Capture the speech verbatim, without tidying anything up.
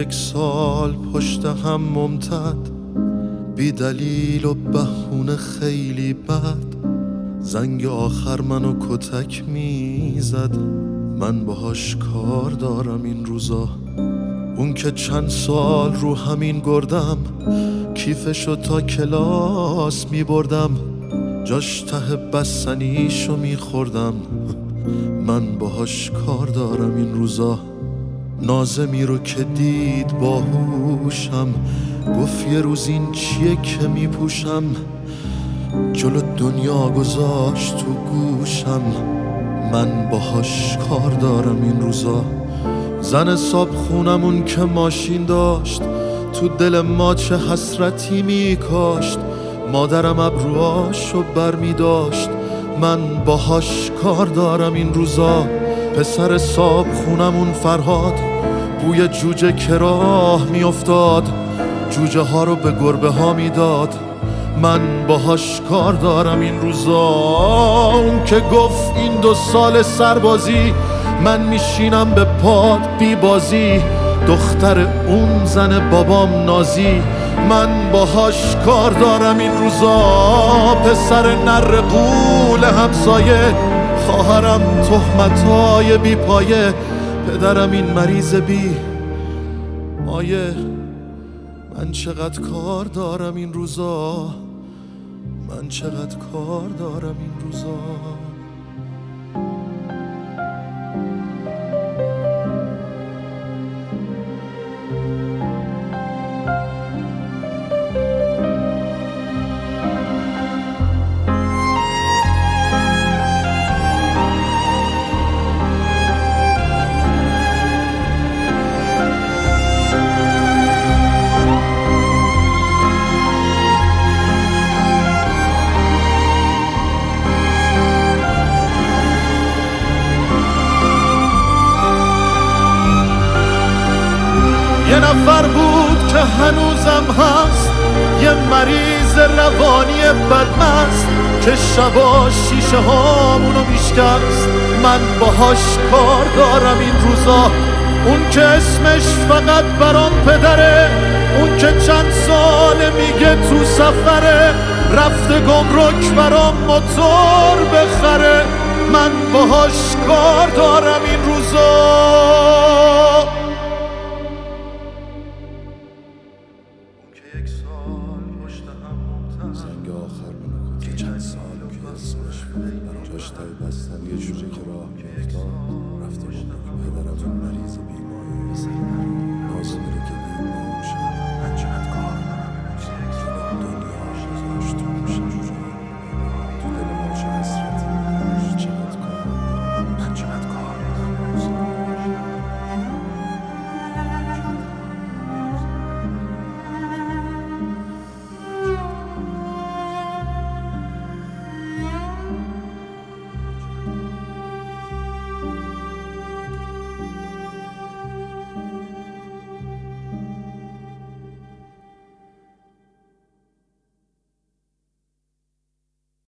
یک سال پشت هم ممتد، بی دلیل و بهونه خیلی بد، زنگ آخر منو کتک میزد. من باهاش کار دارم این روزا. اون که چند سال رو همین گردم، کیفشو تا کلاس میبردم، جاش ته بستنیشو میخوردم. من باهاش کار دارم این روزا. نازمی رو که دید باهوشم، گفت یه روز این چیه که میپوشم، جلو دنیا گذاشت تو گوشم. من باهاش کار دارم این روزا. زن صاحب خونمون که ماشین داشت، تو دل ما چه حسرتی میکاشت. مادرم ابروهاشو بر میداشت. من باهاش کار دارم این روزا. پسر صاحب خونمون فرهاد، بوی جوجه که راه میافتاد، جوجه ها رو به گربه ها میداد. من باهاش کار دارم این روزا. اون که گفت این دو سال سربازی، من میشینم به پاد بی بازی، دختر اون زن بابام نازی. من باهاش کار دارم این روزا. پسر نر قول همسایه، خواهرم تهمتای بی پایه، پدرم این مریض بی مایه. من چقدر کار دارم این روزا. من چقدر کار دارم این روزا. یه نفر بود که هنوزم هست، یه مریض روانی بدمست که شبا شیشه هامونو میشکست. من باهاش کار دارم این روزا. اون که اسمش فقط برام پدره، اون که چند ساله میگه تو سفره، رفته گمرک برام موتور بخره. من باهاش کار دارم این روزا. زنگ آخر منو که چند سال که اسمش جاش تای بستن یه جوجه که راه میافتاد، رفته گمرک پدرم این مریض